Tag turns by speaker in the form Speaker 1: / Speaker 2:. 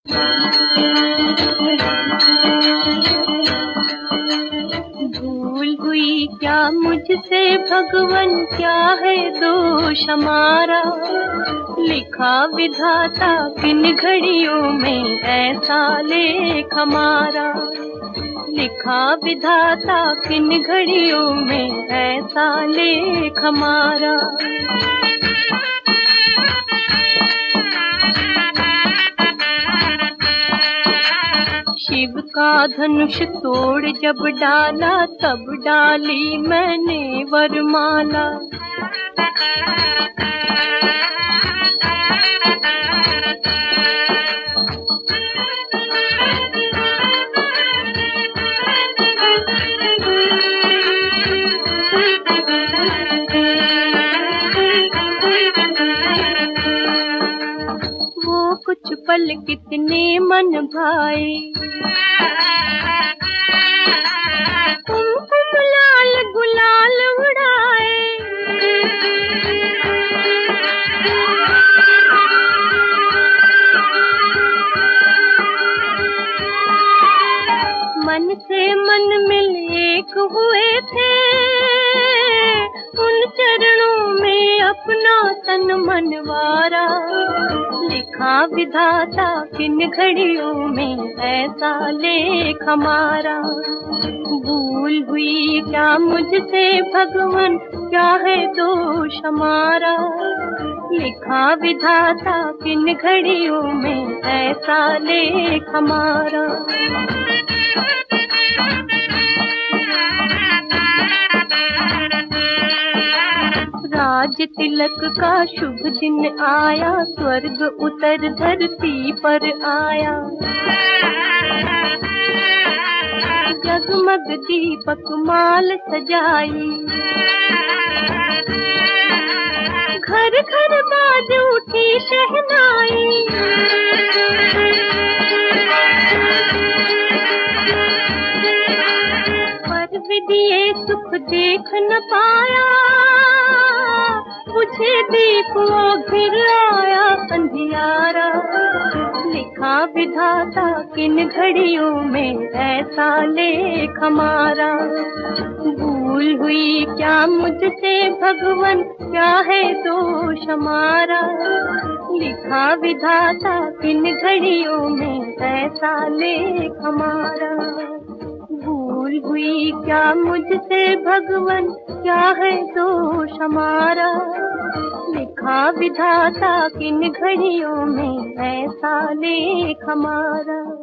Speaker 1: भूल हुई क्या मुझसे भगवन, क्या है दोष हमारा। लिखा विधाता किन घड़ियों में ऐसा लेख हमारा। लिखा विधाता किन घड़ियों में ऐसा लेख हमारा। शिव का धनुष तोड़ जब डाला, तब डाली मैंने वरमाला। वो कुछ पल कितने मन भाए, कुमकुम लाल गुलाल उड़ाए। मन से मन मिल एक हुए थे, उन चरणों में अपना तन मनवारा। लिखा विधाता किन घड़ियों में ऐसा लेख हमारा। भूल हुई क्या मुझसे भगवन, क्या है दोष हमारा। लिखा विधाता किन घड़ियों में ऐसा लेख हमारा। राज तिलक का शुभ दिन आया, स्वर्ग उतर धरती पर आया। जगमग दीपक माल सजाई, घर घर बाज उठी शहनाई। पर विदिये सुख देख न पाया, बुझे दीप वो घिर आया अंधियारा। लिखा विधाता किन घड़ियों में ऐसा लेख हमारा। भूल हुई क्या मुझसे भगवन, क्या है दोष हमारा। लिखा विधाता किन घड़ियों में ऐसा लेख हमारा। भूल हुई क्या मुझसे भगवन, क्या है दोष हमारा। लिखा विधाता किन घड़ियों में ऐसा लेख हमारा।